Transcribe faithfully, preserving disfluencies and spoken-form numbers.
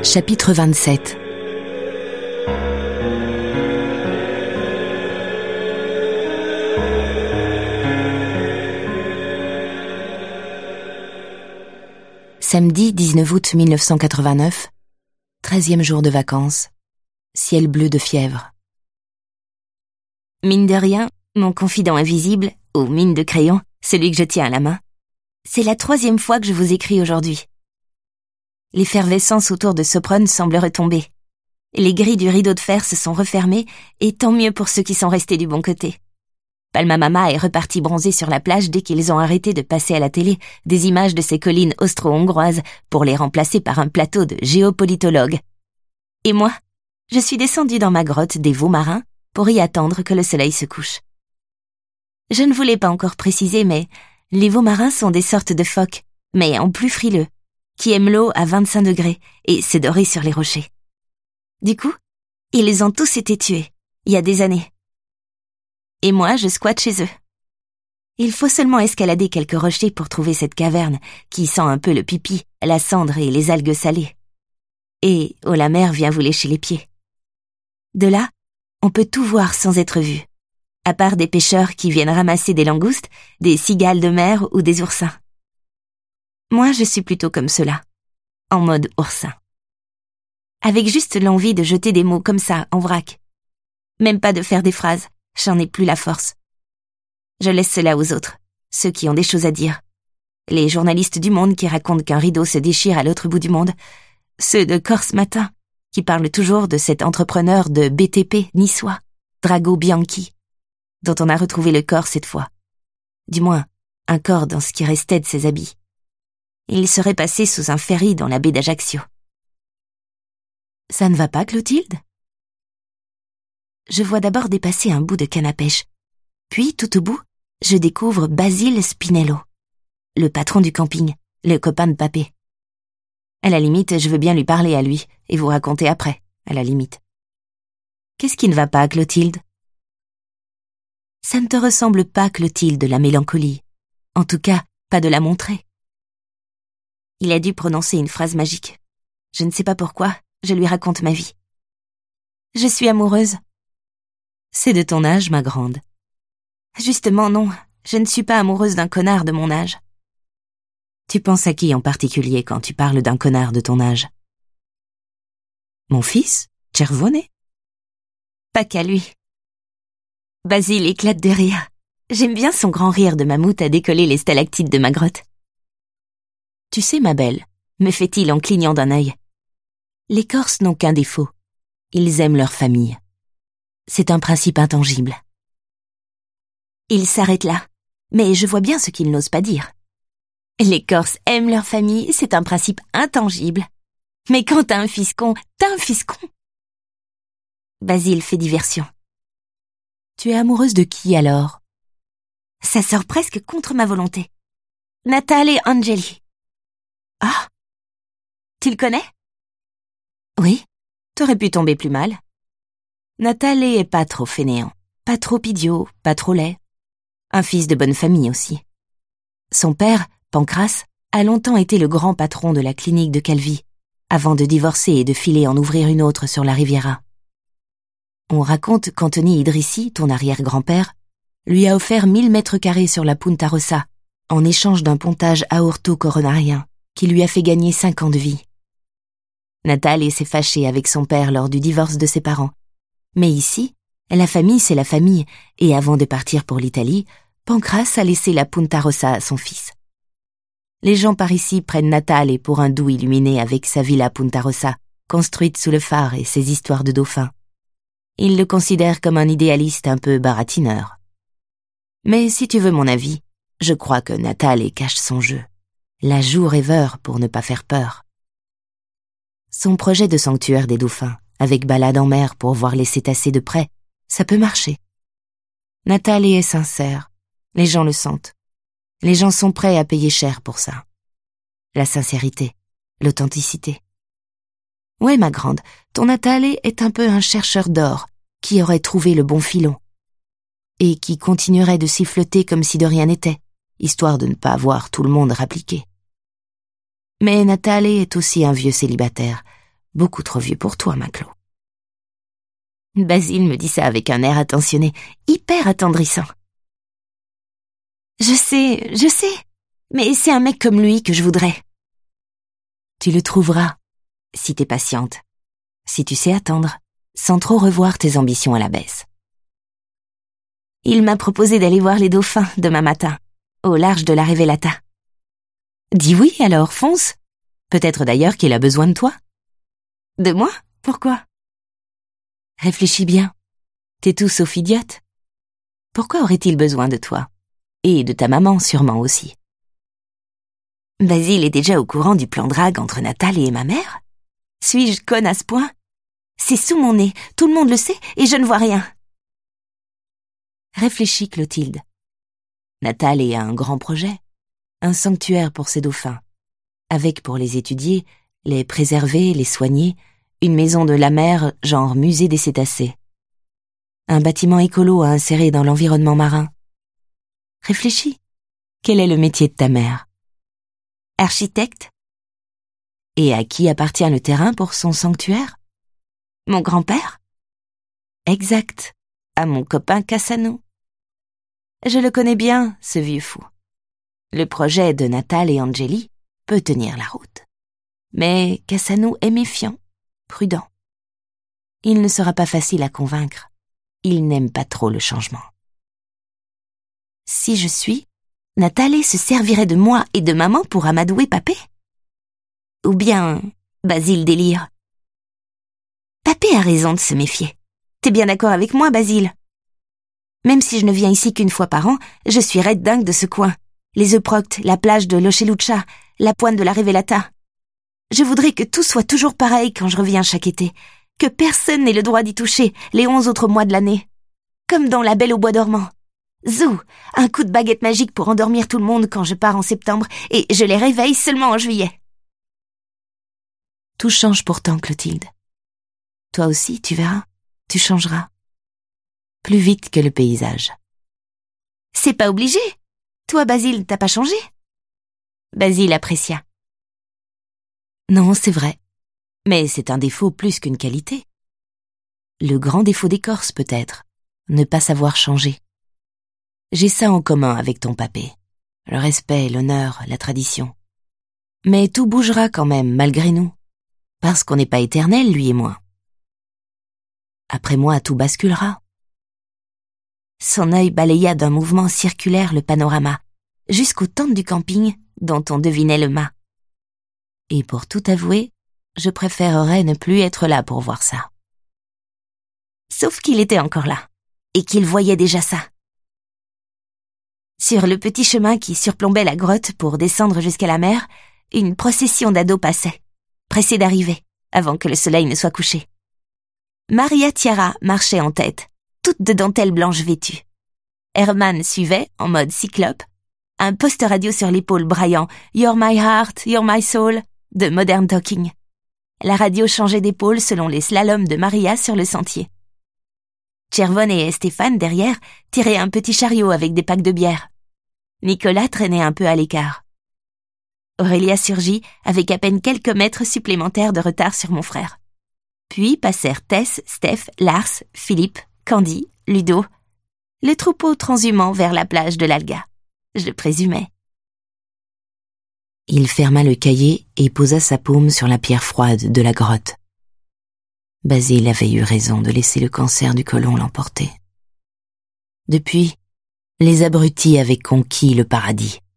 Chapitre vingt-sept. Samedi dix-neuf août mille neuf cent quatre-vingt-neuf, treizième jour de vacances, ciel bleu de fièvre. Mine de rien, mon confident invisible, ou mine de crayon, celui que je tiens à la main, c'est la troisième fois que je vous écris aujourd'hui. L'effervescence autour de Sopron semble retomber. Les grilles du rideau de fer se sont refermées, et tant mieux pour ceux qui sont restés du bon côté. Palma-Mama est reparti bronzer sur la plage dès qu'ils ont arrêté de passer à la télé des images de ces collines austro-hongroises pour les remplacer par un plateau de géopolitologues. Et moi, je suis descendue dans ma grotte des veaux marins pour y attendre que le soleil se couche. Je ne voulais pas encore préciser, mais les veaux marins sont des sortes de phoques, mais en plus frileux, qui aiment l'eau à vingt-cinq degrés et se dorer sur les rochers. Du coup, ils ont tous été tués, il y a des années. Et moi, je squatte chez eux. Il faut seulement escalader quelques rochers pour trouver cette caverne qui sent un peu le pipi, la cendre et les algues salées. Et oh, la mer vient vous lécher les pieds. De là, on peut tout voir sans être vu, à part des pêcheurs qui viennent ramasser des langoustes, des cigales de mer ou des oursins. Moi, je suis plutôt comme cela, en mode oursin. Avec juste l'envie de jeter des mots comme ça, en vrac. Même pas de faire des phrases, j'en ai plus la force. Je laisse cela aux autres, ceux qui ont des choses à dire. Les journalistes du Monde qui racontent qu'un rideau se déchire à l'autre bout du monde. Ceux de Corse Matin, qui parlent toujours de cet entrepreneur de B T P niçois, Drago Bianchi, dont on a retrouvé le corps cette fois. Du moins, un corps dans ce qui restait de ses habits. Il serait passé sous un ferry dans la baie d'Ajaccio. Ça ne va pas, Clotilde ? Je vois d'abord dépasser un bout de canne à pêche. Puis, tout au bout, je découvre Basile Spinello, le patron du camping, le copain de Papé. À la limite, je veux bien lui parler à lui, et vous raconter après, à la limite. Qu'est-ce qui ne va pas, Clotilde ? Ça ne te ressemble pas, Clotilde, la mélancolie. En tout cas, pas de la montrer. Il a dû prononcer une phrase magique. Je ne sais pas pourquoi, je lui raconte ma vie. Je suis amoureuse. C'est de ton âge, ma grande. Justement, non, je ne suis pas amoureuse d'un connard de mon âge. Tu penses à qui en particulier quand tu parles d'un connard de ton âge ? Mon fils, Cervone ? Pas qu'à lui. Basile éclate de rire. J'aime bien son grand rire de mammouth à décoller les stalactites de ma grotte. Tu sais, ma belle, me fait-il en clignant d'un œil, les Corses n'ont qu'un défaut. Ils aiment leur famille. C'est un principe intangible. Il s'arrête là, mais je vois bien ce qu'il n'ose pas dire. Les Corses aiment leur famille, c'est un principe intangible. Mais quand t'as un fiscon, t'as un fiscon. Basile fait diversion. Tu es amoureuse de qui alors ? Ça sort presque contre ma volonté. Natale Angeli. Ah, tu le connais ? Oui, t'aurais pu tomber plus mal. Natale est pas trop fainéant, pas trop idiot, pas trop laid. Un fils de bonne famille aussi. Son père, Pancrace, a longtemps été le grand patron de la clinique de Calvi, avant de divorcer et de filer en ouvrir une autre sur la Riviera. On raconte qu'Anthony Idrissi, ton arrière-grand-père, lui a offert mille mètres carrés sur la Punta Rossa, en échange d'un pontage aorto-coronarien, qui lui a fait gagner cinq ans de vie. Natale s'est fâchée avec son père lors du divorce de ses parents. Mais ici, la famille c'est la famille, et avant de partir pour l'Italie, Pancrace a laissé la Punta Rossa à son fils. Les gens par ici prennent Natale pour un doux illuminé avec sa villa Punta Rossa, construite sous le phare et ses histoires de dauphins. Ils le considèrent comme un idéaliste un peu baratineur. Mais si tu veux mon avis, je crois que Natale cache son jeu. La joue rêveur pour ne pas faire peur. Son projet de sanctuaire des dauphins, avec balade en mer pour voir les cétacés de près, ça peut marcher. Natale est sincère, les gens le sentent. Les gens sont prêts à payer cher pour ça. La sincérité, l'authenticité. Ouais, ma grande, ton Natale est un peu un chercheur d'or qui aurait trouvé le bon filon et qui continuerait de siffloter comme si de rien n'était, histoire de ne pas voir tout le monde rappliqué. Mais Natale est aussi un vieux célibataire, Beaucoup trop vieux pour toi, Maclo. Basile me dit ça avec un air attentionné, hyper attendrissant. Je sais, je sais, mais c'est un mec comme lui que je voudrais. Tu le trouveras, si t'es patiente, si tu sais attendre, sans trop revoir tes ambitions à la baisse. Il m'a proposé d'aller voir les dauphins demain matin, au large de la Révélata. Dis oui alors, fonce. Peut-être d'ailleurs qu'il a besoin de toi. De moi? Pourquoi? Réfléchis bien. T'es tout sauf idiote. Pourquoi aurait-il besoin de toi? Et de ta maman sûrement aussi. Basile est déjà au courant du plan drague entre Nathalie et ma mère? Suis-je conne à ce point? C'est sous mon nez, tout le monde le sait, et je ne vois rien. Réfléchis, Clotilde. Nathalie a un grand projet, un sanctuaire pour ses dauphins, avec pour les étudier, les préserver, les soigner, une maison de la mer genre musée des cétacés. Un bâtiment écolo à insérer dans l'environnement marin. Réfléchis. Quel est le métier de ta mère? Architecte. Et à qui appartient le terrain pour son sanctuaire? Mon grand-père? Exact, à mon copain Cassano. Je le connais bien, ce vieux fou. Le projet de Natal et Angeli peut tenir la route. Mais Cassano est méfiant, prudent. Il ne sera pas facile à convaincre. Il n'aime pas trop le changement. Si je suis, Nathalie se servirait de moi et de maman pour amadouer papé? Ou bien Basile délire? Papé a raison de se méfier. T'es bien d'accord avec moi, Basile? Même si je ne viens ici qu'une fois par an, je suis raide dingue de ce coin. Les Euproctes, la plage de Lochelucha, la pointe de la Révélata. Je voudrais que tout soit toujours pareil quand je reviens chaque été. Que personne n'ait le droit d'y toucher les onze autres mois de l'année. Comme dans La Belle au bois dormant. Zou, un coup de baguette magique pour endormir tout le monde quand je pars en septembre et je les réveille seulement en juillet. Tout change pourtant, Clotilde. Toi aussi, tu verras, tu changeras. Plus vite que le paysage. C'est pas obligé. Toi, Basile, t'as pas changé? Basile apprécia. Non, c'est vrai. Mais c'est un défaut plus qu'une qualité. Le grand défaut des Corses, peut-être, ne pas savoir changer. J'ai ça en commun avec ton papé. Le respect, l'honneur, la tradition. Mais tout bougera quand même, malgré nous. Parce qu'on n'est pas éternel, lui et moi. Après moi, tout basculera. Son œil balaya d'un mouvement circulaire le panorama, jusqu'aux tentes du camping dont on devinait le mât. Et pour tout avouer, je préférerais ne plus être là pour voir ça. Sauf qu'il était encore là, et qu'il voyait déjà ça. Sur le petit chemin qui surplombait la grotte pour descendre jusqu'à la mer, une procession d'ados passait, pressée d'arriver, avant que le soleil ne soit couché. Maria Tiara marchait en tête, toute de dentelle blanche vêtue. Herman suivait, en mode cyclope, un poste radio sur l'épaule braillant « You're my heart, you're my soul » de Modern Talking. La radio changeait d'épaule selon les slaloms de Maria sur le sentier. Chervon et Stéphane, derrière, tiraient un petit chariot avec des packs de bière. Nicolas traînait un peu à l'écart. Aurélia surgit avec à peine quelques mètres supplémentaires de retard sur mon frère. Puis passèrent Tess, Steph, Lars, Philippe, Candy, Ludo. Le troupeau transhumant vers la plage de l'Alga. Je présumais. Il ferma le cahier et posa sa paume sur la pierre froide de la grotte. Basile avait eu raison de laisser le cancer du côlon l'emporter. Depuis, les abrutis avaient conquis le paradis.